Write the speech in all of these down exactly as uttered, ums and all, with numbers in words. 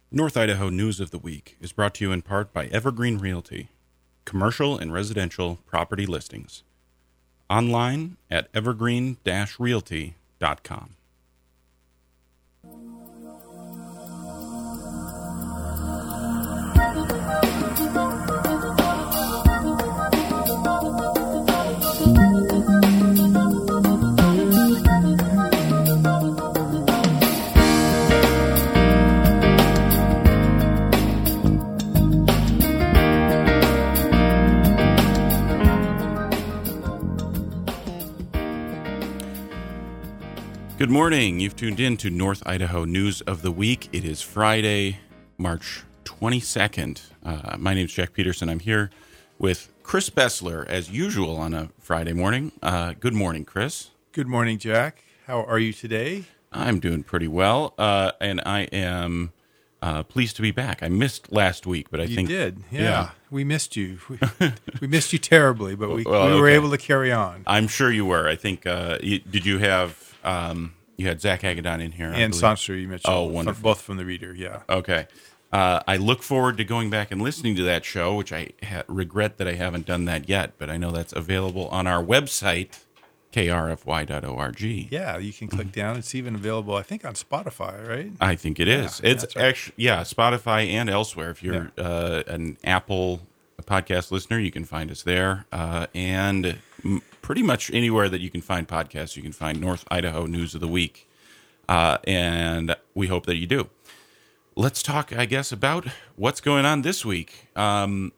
North Idaho News of the Week is brought to you in part by Evergreen Realty, commercial and residential property listings. Online at evergreen dash realty dot com. Good morning. You've tuned in to North Idaho News of the Week. It is Friday, March twenty-second. Uh, my name is Jack Peterson. I'm here with Chris Bessler, as usual, on a Friday morning. Uh, good morning, Chris. Good morning, Jack. How are you today? I'm doing pretty well, uh, and I am uh, pleased to be back. I missed last week, but I you think... You did, yeah. yeah. We missed you. We, we missed you terribly, but we, well, we were okay. able to carry on. I'm sure you were. I think, uh, you, did you have... Um, you had Zach Hagedon in here. And Sancho, you mentioned. Oh, wonderful. From, both from the Reader, yeah. Okay. Uh, I look forward to going back and listening to that show, which I ha- regret that I haven't done that yet, but I know that's available on our website, k r f y dot org. Yeah, you can click down. It's even available, I think, on Spotify, right? I think it is. Yeah, it's right. actually, yeah, Spotify and elsewhere. If you're yeah. uh, an Apple podcast listener, you can find us there. Uh, and m- pretty much anywhere that you can find podcasts, you can find North Idaho News of the Week. Uh, and we hope that you do. Let's talk, I guess, about what's going on this week. Um,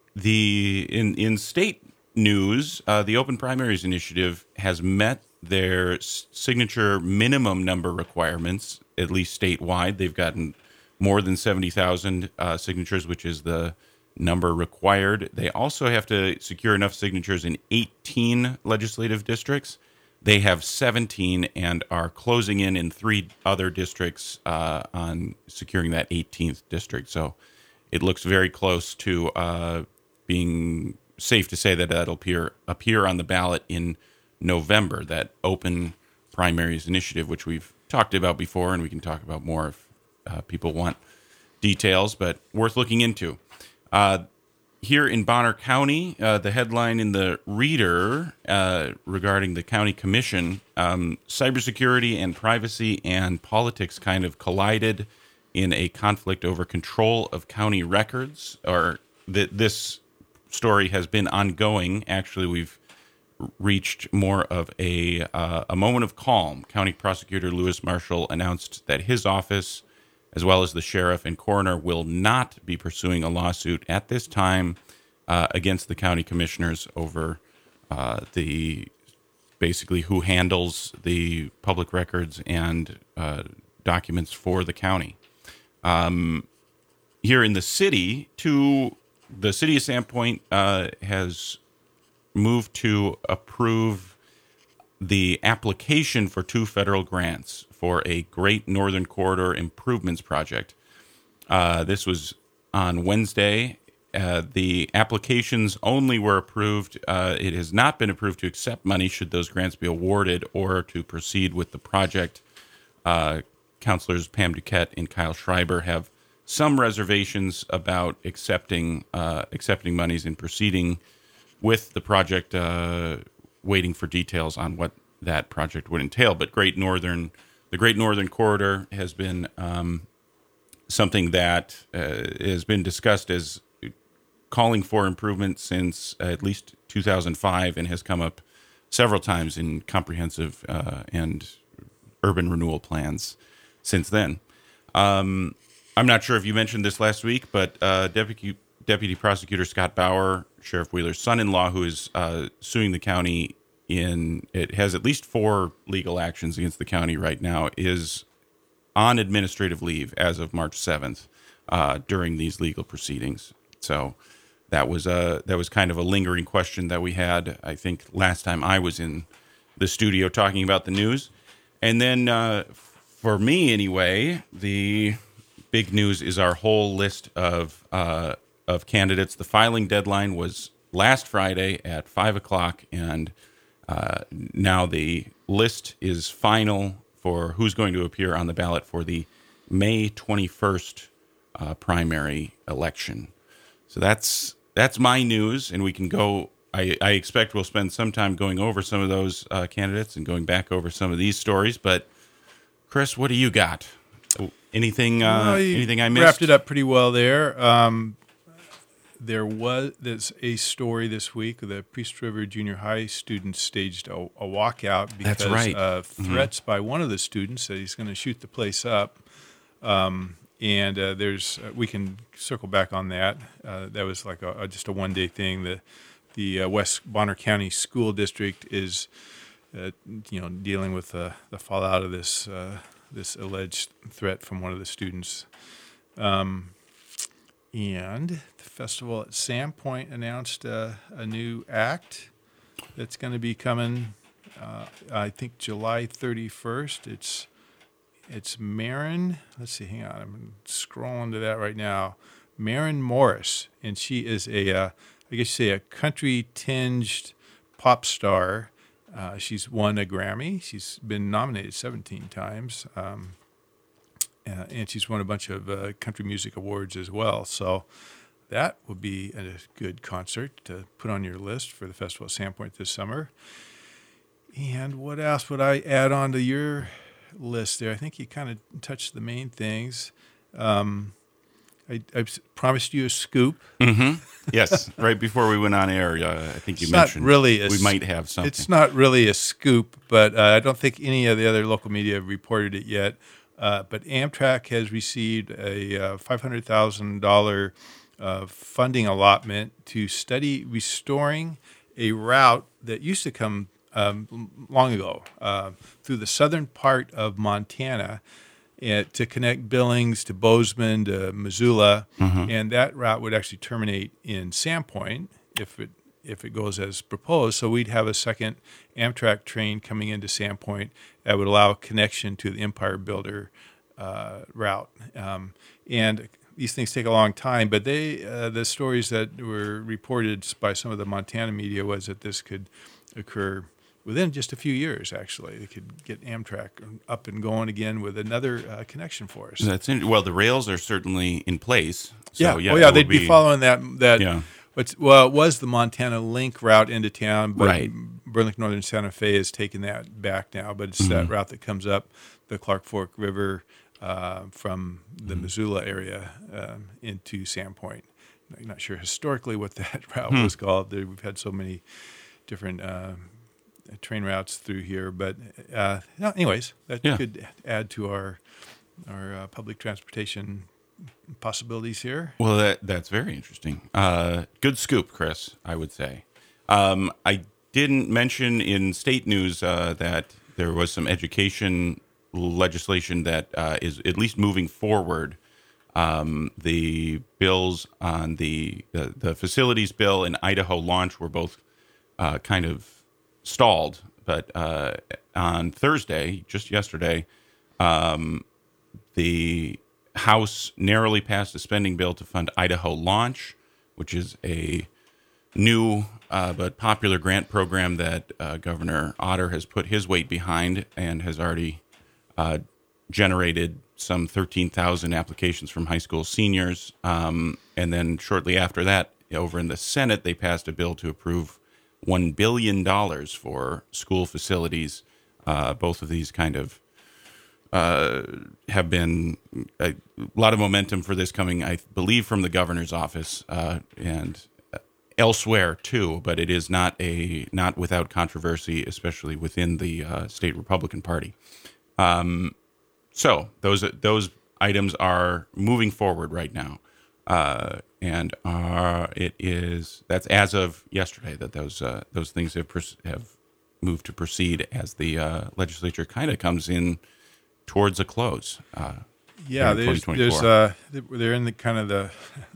the in in state news, uh, the Open Primaries Initiative has met their s- signature minimum number requirements, at least statewide. They've gotten more than seventy thousand uh, signatures, which is the number required. They also have to secure enough signatures in eighteen legislative districts. They have seventeen and are closing in in three other districts uh, on securing that eighteenth district. So it looks very close to uh, being safe to say that that'll appear appear on the ballot in November, that Open Primaries Initiative, which we've talked about before, and we can talk about more if uh, people want details, but worth looking into. Uh, Here in Bonner County, uh, the headline in the Reader uh, regarding the county commission, um, cybersecurity and privacy and politics kind of collided in a conflict over control of county records. Or th- this story has been ongoing. Actually, we've reached more of a uh, a moment of calm. County Prosecutor Lewis Marshall announced that his office, as well as the sheriff and coroner, will not be pursuing a lawsuit at this time uh, against the county commissioners over uh, the basically who handles the public records and uh, documents for the county. Um, here in the city, to the city of Sandpoint uh, has moved to approve the application for two federal grants for a Great Northern Corridor Improvements Project. Uh, this was on Wednesday. Uh, the applications only were approved. Uh, it has not been approved to accept money should those grants be awarded or to proceed with the project. Uh, Councilors Pam Duquette and Kyle Schreiber have some reservations about accepting uh, accepting monies and proceeding with the project, uh, waiting for details on what that project would entail. But Great Northern The Great Northern Corridor has been um, something that uh, has been discussed as calling for improvement since uh, at least two thousand five and has come up several times in comprehensive uh, and urban renewal plans since then. Um, I'm not sure if you mentioned this last week, but uh, Deputy, Deputy Prosecutor Scott Bauer, Sheriff Wheeler's son-in-law, who is uh, suing the county in it has at least four legal actions against the county right now, is on administrative leave as of March seventh uh, during these legal proceedings. So that was a that was kind of a lingering question that we had, I think, last time I was in the studio talking about the news. And then uh, for me anyway, the big news is our whole list of uh, of candidates. The filing deadline was last Friday at five o'clock, and uh, now the list is final for who's going to appear on the ballot for the May twenty-first uh, primary election. So that's that's my news, and we can go. I, I expect we'll spend some time going over some of those uh, candidates and going back over some of these stories. But Chris, what do you got? Anything? Uh, Well, you anything I missed? Wrapped it up pretty well there. Um, there was there's a story this week. The Priest River Junior High students staged a, a walkout because That's right. of threats mm-hmm. by one of the students that he's going to shoot the place up. Um, and uh, there's uh, we can circle back on that. Uh, that was like a, a, just a one day thing. The the uh, West Bonner County School District is uh, you know dealing with uh, the fallout of this. Uh, this alleged threat from one of the students. Um, and the festival at Sandpoint announced uh, a new act that's going to be coming, uh, I think, July thirty-first. It's it's Maren, let's see, hang on, I'm scrolling to that right now. Maren Morris, and she is a, uh, I guess you say, a country-tinged pop star. Uh, she's won a Grammy. She's been nominated seventeen times, um, uh, and she's won a bunch of uh, country music awards as well. So that would be a good concert to put on your list for the Festival at Sandpoint this summer. And what else would I add on to your list there? I think you kind of touched the main things. Um, I, I promised you a scoop. Mm-hmm. Yes, right before we went on air, uh, I think you it's mentioned not really a, we might have something. It's not really a scoop, but uh, I don't think any of the other local media have reported it yet. Uh, but Amtrak has received a uh, five hundred thousand dollars uh, funding allotment to study restoring a route that used to come um, long ago uh, through the southern part of Montana. And to connect Billings to Bozeman to Missoula, mm-hmm. and that route would actually terminate in Sandpoint if it if it goes as proposed. So we'd have a second Amtrak train coming into Sandpoint that would allow a connection to the Empire Builder uh, route. Um, and these things take a long time, but they uh, the stories that were reported by some of the Montana media was that this could occur within just a few years. Actually, they could get Amtrak up and going again with another uh, connection for us. That's in, well, the rails are certainly in place. So, yeah, yeah, oh yeah, they'd be, be following that. That yeah. what's well, it was the Montana Link route into town, but right. Burlington Northern Santa Fe has taken that back now. But it's mm-hmm. that route that comes up the Clark Fork River uh, from the mm-hmm. Missoula area um, into Sandpoint. I'm not sure historically what that route hmm. was called. We've had so many different. Uh, train routes through here, but uh, no, anyways, that yeah. could add to our our uh, public transportation possibilities here. Well, that that's very interesting. Uh, good scoop, Chris, I would say. Um, I didn't mention in state news uh, that there was some education legislation that uh, is at least moving forward. Um, the bills on the, the the facilities bill and Idaho launch were both uh, kind of stalled, but uh, on Thursday, just yesterday, um, the House narrowly passed a spending bill to fund Idaho Launch, which is a new uh, but popular grant program that uh, Governor Otter has put his weight behind and has already uh, generated some thirteen thousand applications from high school seniors. Um, and then shortly after that, over in the Senate, they passed a bill to approve one billion dollars for school facilities. Uh, both of these kind of uh, have been a lot of momentum for this coming, I believe, from the governor's office uh, and elsewhere too. But it is not a not without controversy, especially within the uh, state Republican Party. Um, so those those items are moving forward right now. Uh, and uh, it is that's as of yesterday that those uh, those things have pers- have moved to proceed as the uh, legislature kind of comes in towards a close. Uh, yeah, there's, there's uh, they're in the kind of the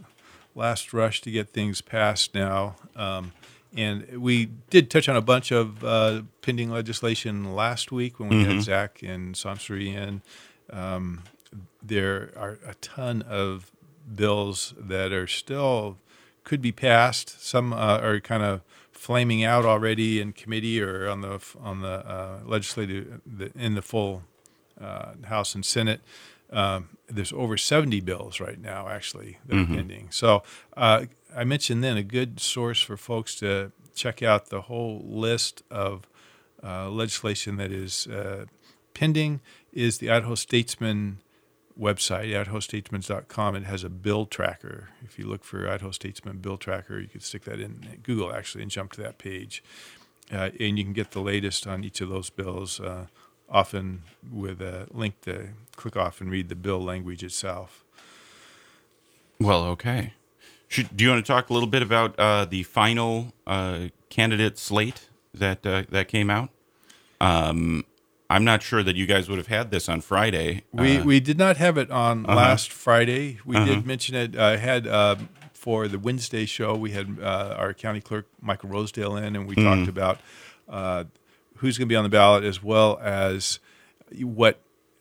last rush to get things passed now, um, and we did touch on a bunch of uh, pending legislation last week when we mm-hmm. had Zach and Somseri in. Um, there are a ton of bills that are still could be passed. Some uh, are kind of flaming out already in committee or on the on the uh, legislative the, in the full uh, House and Senate. Um, there's over seventy bills right now, actually, that are pending. So uh, I mentioned then a good source for folks to check out the whole list of uh, legislation that is uh, pending is the Idaho Statesman website, idaho statesman dot com. It has a bill tracker. If you look for Idaho Statesman bill tracker, you could stick that in Google, actually, and jump to that page. Uh, and you can get the latest on each of those bills, uh, often with a link to click off and read the bill language itself. Well, okay. Should, do you want to talk a little bit about uh, the final uh, candidate slate that uh, that came out? Um, I'm not sure that you guys would have had this on Friday. We uh, we did not have it on uh-huh. last Friday. We Uh-huh. did mention it. I had uh, for the Wednesday show, we had uh, our county clerk, Michael Rosedale, in, and we Mm. talked about uh, who's going to be on the ballot, as well as what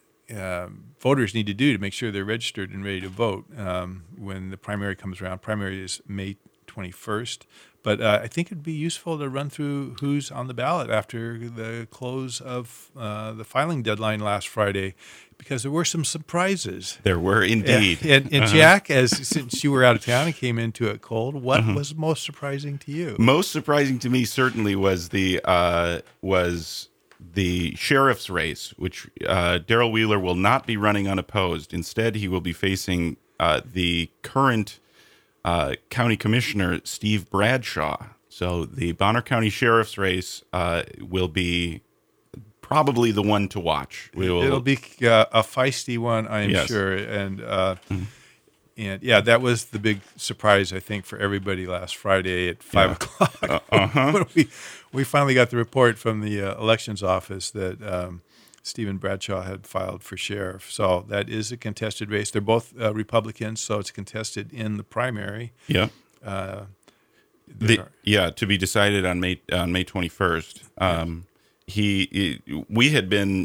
um, voters need to do to make sure they're registered and ready to vote um, when the primary comes around. Primary is May twenty-first. But uh, I think it'd be useful to run through who's on the ballot after the close of uh, the filing deadline last Friday, because there were some surprises. There were indeed. And, and, and Uh-huh. Jack, as since you were out of town and came into it cold, what Uh-huh. was most surprising to you? Most surprising to me certainly was the uh, was the sheriff's race, which uh, Daryl Wheeler will not be running unopposed. Instead, he will be facing uh, the current uh, county commissioner, Steve Bradshaw. So the Bonner County sheriff's race uh, will be probably the one to watch. We will, It'll be uh, a feisty one, I am Yes. sure. And uh, Mhm. and yeah, that was the big surprise, I think, for everybody last Friday at five Yeah. o'clock. Uh, uh-huh. when we we finally got the report from the uh, elections office that um, Stephen Bradshaw had filed for sheriff. So that is a contested race. They're both uh, Republicans, so it's contested in the primary. yeah. Uh, The, there are- yeah, to be decided on May on May twenty-first. Um, he, he, we had been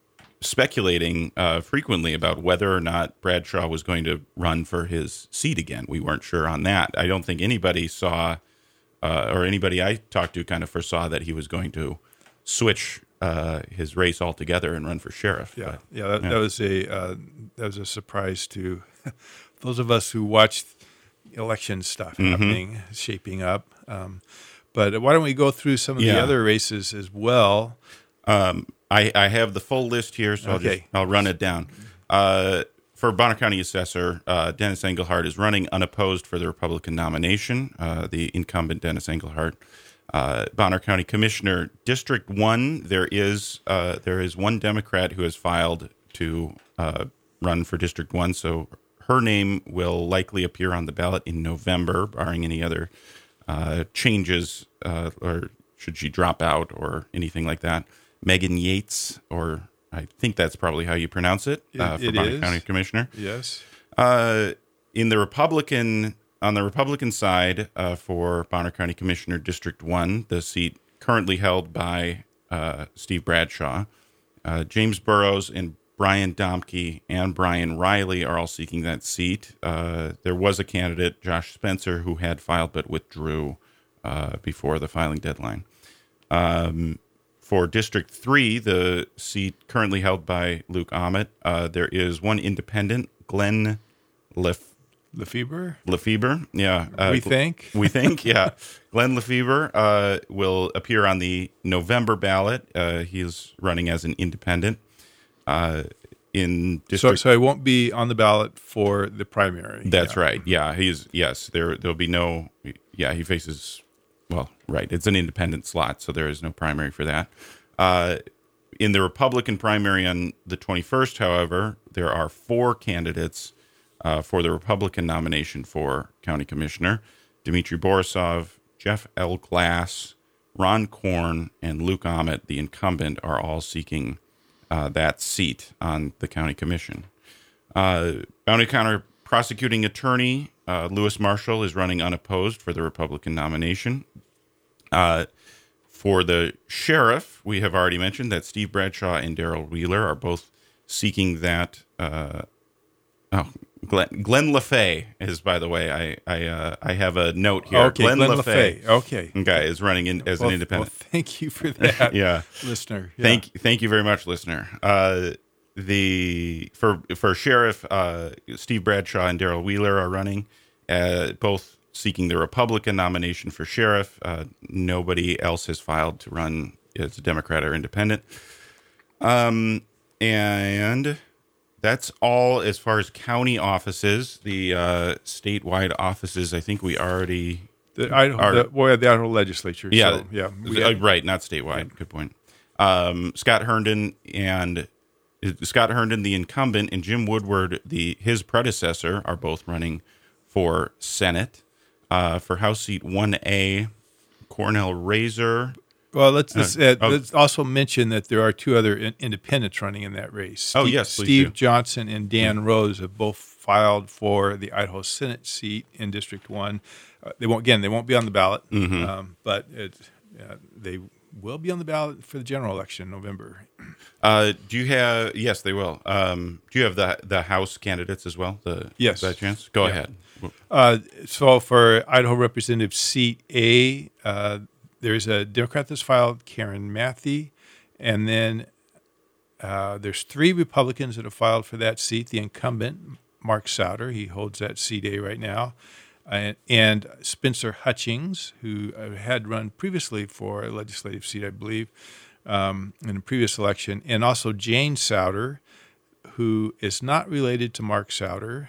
speculating uh, frequently about whether or not Bradshaw was going to run for his seat again. We weren't sure on that. I don't think anybody saw, uh, or anybody I talked to, kind of foresaw that he was going to switch uh, his race altogether and run for sheriff. Yeah, But, yeah, that, yeah. that was a uh, that was a surprise to those of us who watched election stuff Mm-hmm. happening, shaping up. Um, but why don't we go through some of Yeah. the other races as well? Um, I, I have the full list here, so I'll, just, Okay. I'll run it down. Uh, for Bonner County Assessor, uh, Dennis Engelhardt is running unopposed for the Republican nomination, uh, the incumbent Dennis Engelhardt. Uh, Bonner County Commissioner, District one, there is uh, there is one Democrat who has filed to uh, run for District one, so her name will likely appear on the ballot in November, barring any other uh, changes, uh, or should she drop out or anything like that. Megan Yates, or I think that's probably how you pronounce it, uh, It- for it Bonner is. County Commissioner. Yes. Uh, in the Republican, on the Republican side, uh, for Bonner County Commissioner District One, the seat currently held by uh, Steve Bradshaw, uh, James Burrows and Brian Domke and Brian Riley are all seeking that seat. Uh, there was a candidate, Josh Spencer, who had filed but withdrew uh, before the filing deadline. Um, for District three, the seat currently held by Luke Ahmet, uh, there is one independent, Glenn Lef- Lefebvre, Lefebvre. Yeah. Uh, we think. We think, yeah. Glenn Lefebvre uh, will appear on the November ballot. Uh, he is running as an independent. Uh, in So, District so I won't be on the ballot for the primary. That's Yeah. right. Yeah, he's yes. There, there'll be no. Yeah, he faces. Well, right. It's an independent slot, so there is no primary for that. Uh, in the Republican primary on the twenty-first, however, there are four candidates uh, for the Republican nomination for county commissioner: Dmitry Borisov, Jeff L. Glass, Ron Korn, and Luke Ahmet, the incumbent, are all seeking uh, that seat on the county commission. Uh, Bounty County prosecuting attorney uh, Lewis Marshall is running unopposed for the Republican nomination. Uh, for the sheriff, we have already mentioned that Steve Bradshaw and Daryl Wheeler are both seeking that. Uh, oh, Glenn, Glenn LaFay is, by the way, I I, uh, I have a note here. Okay, Glenn, LaFay. Okay. Okay, is running in as Well, an independent. Well, thank you for that, Yeah. listener. Yeah. Thank thank you very much, listener. Uh, the for for sheriff, uh, Steve Bradshaw and Daryl Wheeler are running, uh, both seeking the Republican nomination for sheriff. Uh, nobody else has filed to run as a Democrat or independent. Um, and that's all as far as county offices. The uh, statewide offices, I think we already The Idaho, are, the, well, the Idaho legislature. yeah, so, yeah, we uh, had- right, not statewide. Yeah. Good point. Um, Scott Herndon and Scott Herndon, the incumbent, and Jim Woodward, the his predecessor, are both running for Senate. Uh, for House Seat one A, Cornell Razor. Well, let's let's, uh, oh. let's also mention that there are two other in, independents running in that race. Steve, Oh, yes, please Steve do. Johnson and Dan mm-hmm. Rose have both filed for the Idaho Senate seat in District One. Uh, they won't again. They won't be on the ballot, mm-hmm. um, but it, uh, they will be on the ballot for the general election in November. Uh, do you have? Yes, they will. Um, do you have the the House candidates as well? The yes, by chance. Go yeah. ahead. Uh, so for Idaho Representative Seat A, uh, there's a Democrat that's filed, Karen Matthey, and then uh, there's three Republicans that have filed for that seat. The incumbent, Mark Souter, he holds that seat A right now, uh, and Spencer Hutchings, who had run previously for a legislative seat, I believe, um, in a previous election, and also Jane Souter, who is not related to Mark Souter.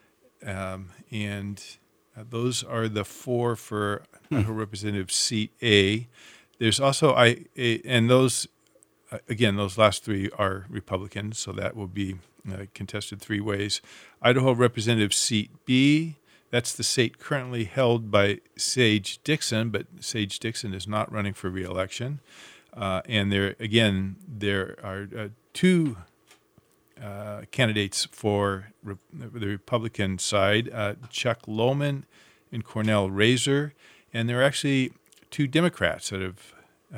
Um, and uh, those are the four for hmm. Idaho Representative Seat A. There's also I a, and those uh, again those last three are Republicans, so that will be uh, contested three ways. Idaho Representative Seat B. That's the seat currently held by Sage Dixon, but Sage Dixon is not running for re-election. Uh, and there again there are uh, two. Uh, candidates for re- the Republican side, uh, Chuck Lohman and Cornell Razor, and there are actually two Democrats that have, uh,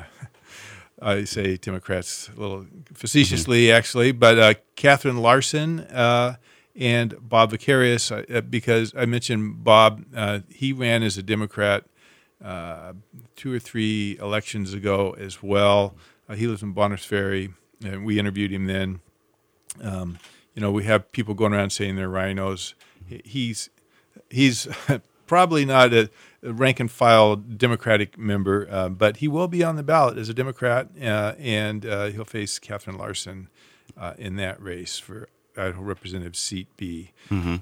I say Democrats a little facetiously mm-hmm. actually, but uh, Catherine Larson uh, and Bob Vicarious, uh, because I mentioned Bob, uh, he ran as a Democrat uh, two or three elections ago as well. Uh, he lives in Bonners Ferry, and we interviewed him then. Um, you know, we have people going around saying they're rhinos. He's he's probably not a, a rank and file Democratic member, uh, but he will be on the ballot as a Democrat, uh, and uh, he'll face Catherine Larson uh, in that race for Idaho Representative Seat B. Mm-hmm.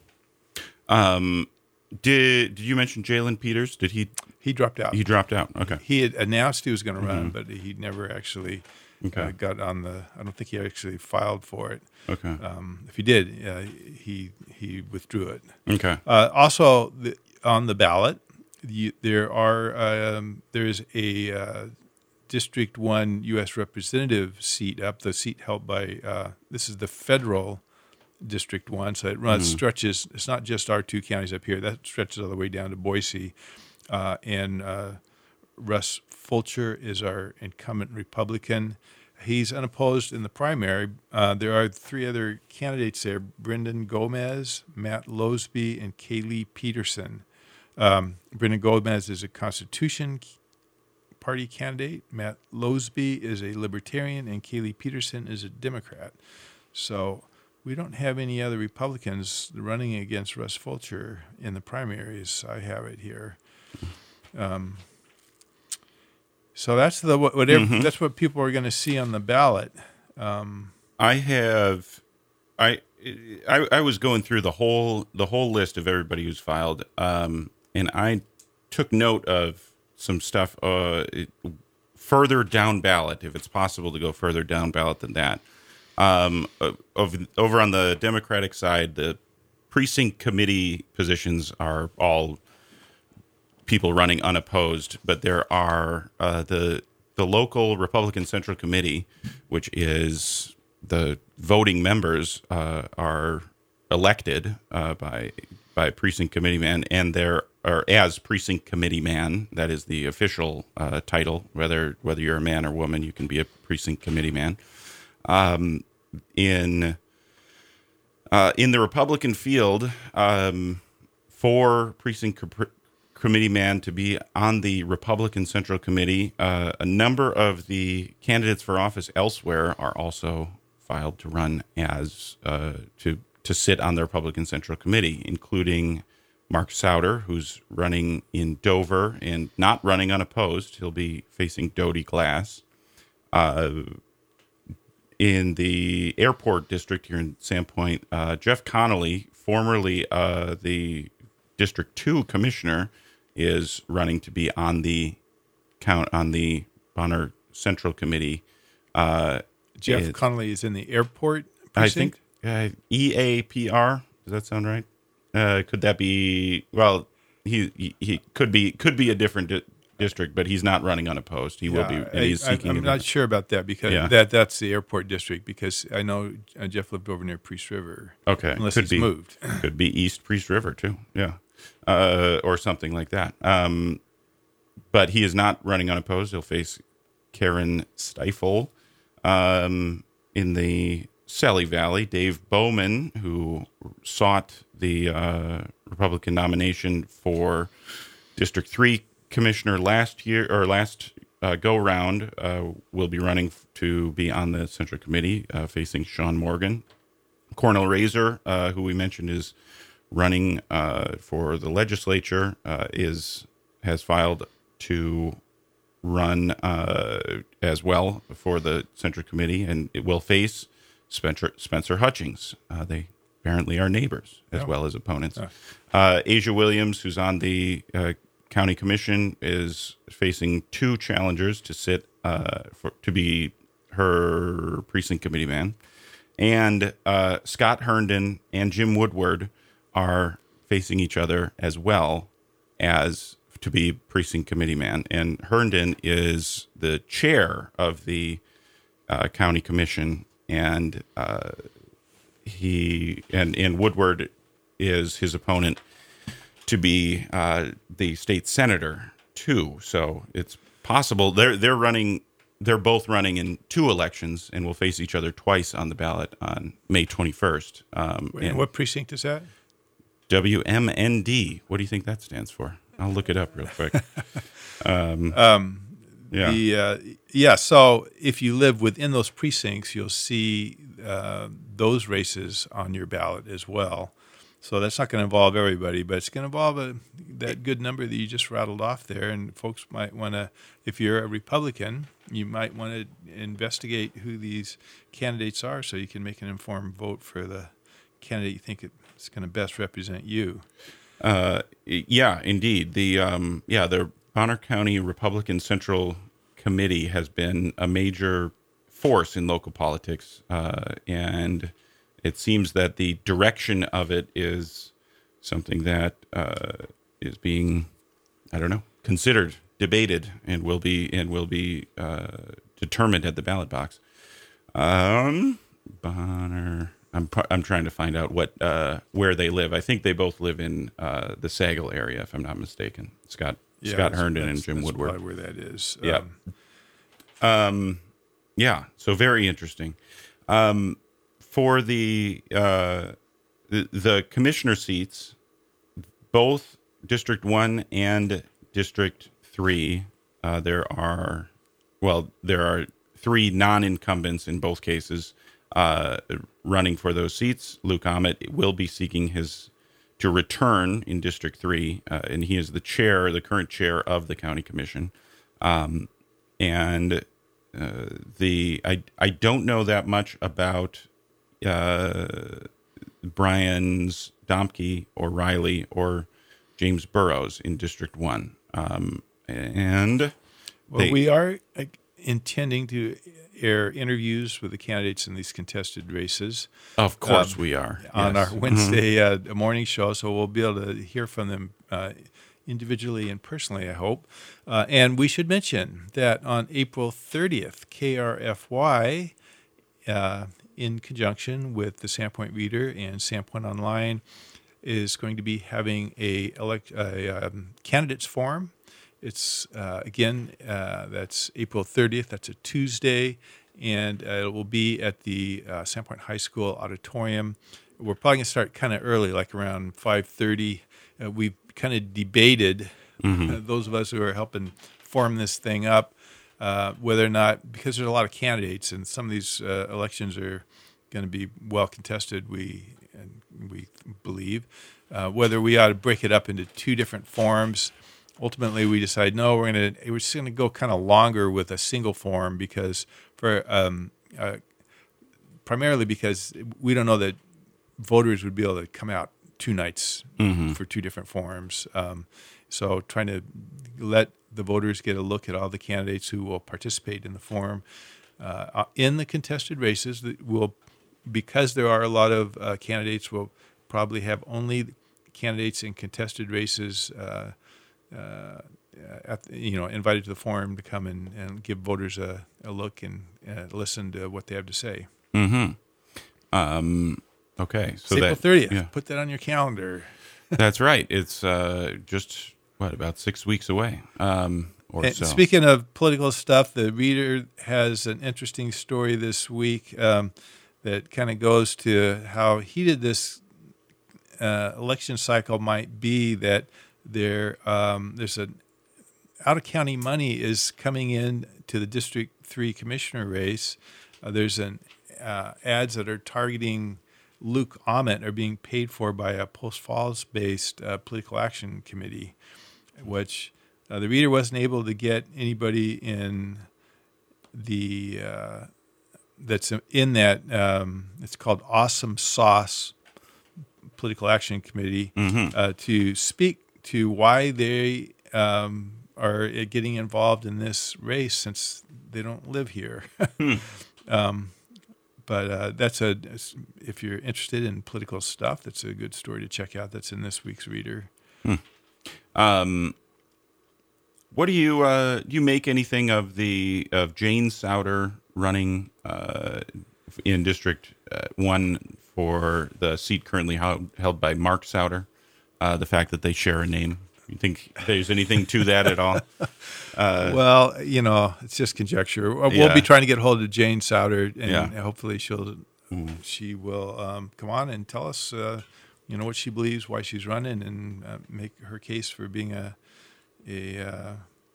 Um, did did you mention Jalen Peters? Did he? He dropped out. He dropped out. Okay. He had announced he was going to run, mm-hmm. but he never actually. Okay. Uh, got on the. I don't think he actually filed for it. Okay. Um, if he did, uh, he he withdrew it. Okay. Uh, also, the, on the ballot, you, there are um, there is a uh, District One U S Representative seat up. The seat held by uh, this is the federal District One, so it runs mm. stretches. It's not just our two counties up here. That stretches all the way down to Boise, uh, and uh, Russ Fulcher is our incumbent Republican. He's unopposed in the primary. Uh, there are three other candidates there: Brendan Gomez, Matt Losby, and Kaylee Peterson. Um, Brendan Gomez is a Constitution Party candidate. Matt Losby is a Libertarian, and Kaylee Peterson is a Democrat. So we don't have any other Republicans running against Russ Fulcher in the primaries. I have it here. Um, so that's the whatever. Mm-hmm. That's what people are going to see on the ballot. Um, I have, I, I, I was going through the whole the whole list of everybody who's filed, um, and I took note of some stuff uh, further down ballot, if it's possible to go further down ballot than that. Um, of, over on the Democratic side, the precinct committee positions are all people running unopposed, but there are uh, the the local Republican Central Committee, which is the voting members uh, are elected uh, by by precinct committee man, and there or as precinct committee man. That is the official uh, title. Whether whether you're a man or woman, you can be a precinct committee man. Um, in uh, in the Republican field, um, for precinct co- committee man to be on the Republican Central Committee, uh, a number of the candidates for office elsewhere are also filed to run as uh, to to sit on the Republican Central Committee, including Mark Souder, who's running in Dover and not running unopposed. He'll be facing Dodie Glass. Uh, in the airport district here in Sandpoint, uh, Jeff Connolly, formerly uh, the District Two commissioner, is running to be on the count on the Bonner Central Committee. Uh, Jeff it, Connolly is in the airport precinct? I think uh, E A P R. Does that sound right? Uh, could that be? Well, he he, he could be could be a different di- district, but he's not running unopposed. He Yeah, will be, and I, he's seeking. I, I'm a not sure about that because Yeah. that that's the airport district. Because I know uh, Jeff lived over near Priest River. Okay, unless could he's be moved. could be East Priest River too. Yeah, uh, or something like that. Um, but he is not running unopposed. He'll face Karen Stifel um, in the Sally Valley. Dave Bowman, who sought the uh, Republican nomination for District Three commissioner last year or last uh, go round, uh, will be running f- to be on the Central Committee, uh, facing Sean Morgan. Cornel Razor, uh, who we mentioned is running uh, for the legislature, uh, is has filed to run uh, as well for the Central Committee, and it will face Spencer, Spencer Hutchings. Uh, they apparently are neighbors as Oh. well as opponents. Oh. Uh, Asia Williams, who's on the uh, county commission, is facing two challengers to sit uh, for to be her precinct committee man. And uh, Scott Herndon and Jim Woodward are facing each other as well as to be precinct committee man. And Herndon is the chair of the uh, county commission, and uh, he and, and Woodward is his opponent to be uh, the state senator too. So it's possible they're they're running. They're both running in two elections and will face each other twice on the ballot on May twenty-first. Um, Wait, and what precinct is that? W M N D. What do you think that stands for? I'll look it up real quick. Um, Um, yeah. The, uh, yeah. So if you live within those precincts, you'll see uh, those races on your ballot as well. So that's not going to involve everybody, but it's going to involve a, that good number that you just rattled off there. And folks might want to, if you're a Republican, you might want to investigate who these candidates are so you can make an informed vote for the candidate you think is going to best represent you. Uh, yeah, indeed. The um, yeah, the Bonner County Republican Central Committee has been a major force in local politics, uh, and it seems that the direction of it is something that uh, is being, I don't know, considered, debated, and will be and will be uh, determined at the ballot box. Um, Bonner. I'm I'm trying to find out what uh, where they live. I think they both live in uh, the Sagal area, if I'm not mistaken. Scott Yeah, Scott that's- Herndon and that's- Jim that's Woodward. probably where that is. Yeah. Um, Um, yeah. So very interesting. Um, for the, uh, the the commissioner seats, both District One and District Three, uh, there are well, there are three non-incumbents in both cases uh, running for those seats. Luke Ahmet will be seeking his to return in District Three, uh, and he is the chair, the current chair of the county commission. Um, and uh, the I I don't know that much about uh, Brian's Domke or Riley or James Burrows in District One, um, and well, they- we are uh, intending to air interviews with the candidates in these contested races of course um, we are on yes. our Wednesday uh, morning show, so we'll be able to hear from them uh, individually and personally, I hope. Uh, and we should mention that on April thirtieth, K R F Y, uh, in conjunction with the Sandpoint Reader and Sandpoint Online, is going to be having a, elect, a um, candidates forum. It's, uh, again, uh, that's April thirtieth. That's a Tuesday, and uh, it will be at the uh, Sandpoint High School auditorium. We're probably going to start kind of early, like around five thirty. Uh, we've kind of debated, Mm-hmm. uh, those of us who are helping form this thing up, uh, whether or not, because there's a lot of candidates and some of these uh, elections are going to be well contested, we and we believe, uh, whether we ought to break it up into two different forms. Ultimately, we decided no, we're going to we're just going to go kind of longer with a single form because for um, uh, primarily because we don't know that voters would be able to come out two nights mm-hmm. for two different forms. Um, so trying to let the voters get a look at all the candidates who will participate in the forum. Uh, in the contested races, that will, because there are a lot of uh, candidates, we'll probably have only candidates in contested races uh, uh, at, you know, invited to the forum to come and, and give voters a, a look and uh, listen to what they have to say. Mm-hmm. Um Okay, so it's April thirtieth. Yeah. Put that on your calendar. That's right. It's uh, just what about six weeks away, um, or and so. Speaking of political stuff, the Reader has an interesting story this week um, that kind of goes to how heated this uh, election cycle might be. That there, um, there's an out of county money is coming in to the District Three Commissioner race. Uh, there's an uh, ads that are targeting Luke Ament are being paid for by a Post Falls-based uh, political action committee, which uh, the Reader wasn't able to get anybody in the uh, that's in that. Um, it's called Awesome Sauce Political Action Committee mm-hmm. uh, to speak to why they um, are getting involved in this race since they don't live here. hmm. um, But uh, that's a if you're interested in political stuff, that's a good story to check out. That's in this week's Reader. Hmm. Um, what do you uh, do? You make anything of the of Jane Souter running uh, in District uh, One for the seat currently held, held by Mark Souter? Uh, the fact that they share a name. You think there's anything to that at all? Uh, well, you know, it's just conjecture. We'll yeah. be trying to get hold of Jane Souter, and yeah. hopefully she'll mm. she will um, come on and tell us, uh, you know, what she believes, why she's running, and uh, make her case for being a a, uh,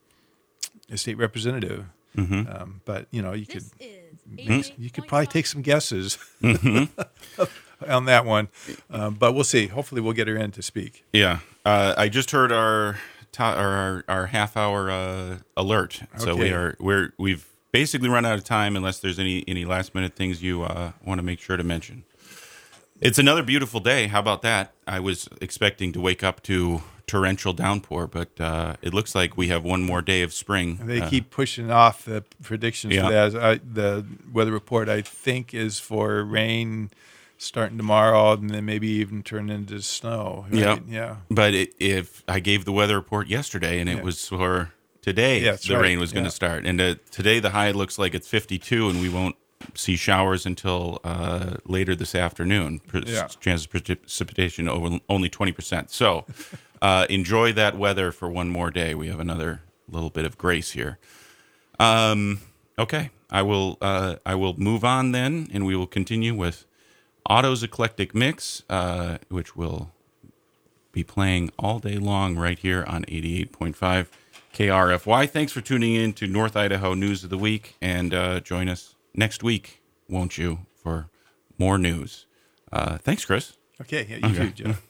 a state representative. Mm-hmm. Um, but you know, you this could you could probably take some guesses. Mm-hmm. on that one, um, but we'll see. Hopefully, we'll get her in to speak. Yeah, uh, I just heard our to- our, our half hour uh, alert, so okay. we are we're we've basically run out of time. Unless there's any any last minute things you uh, want to make sure to mention. It's another beautiful day. How about that? I was expecting to wake up to torrential downpour, but uh, it looks like we have one more day of spring. They uh, keep pushing off the predictions yeah. for that. I, the weather report, I think, is for rain starting tomorrow, and then maybe even turn into snow. Right? Yeah, yeah. But it, if I gave the weather report yesterday, and it yeah. was for today, yeah, the right. rain was going to yeah. start. And uh, today the high looks like it's fifty-two, and we won't see showers until uh, later this afternoon. Pre- yeah. Chances of precipitation over only twenty percent. So uh, enjoy that weather for one more day. We have another little bit of grace here. Um, okay, I will. Uh, I will move on then, and we will continue with Otto's Eclectic Mix, uh, which will be playing all day long right here on eighty-eight point five K R F Y. Thanks for tuning in to North Idaho News of the Week, and uh, join us next week, won't you, for more news. Uh, thanks, Chris. Okay, yeah, you okay. too, Jeff.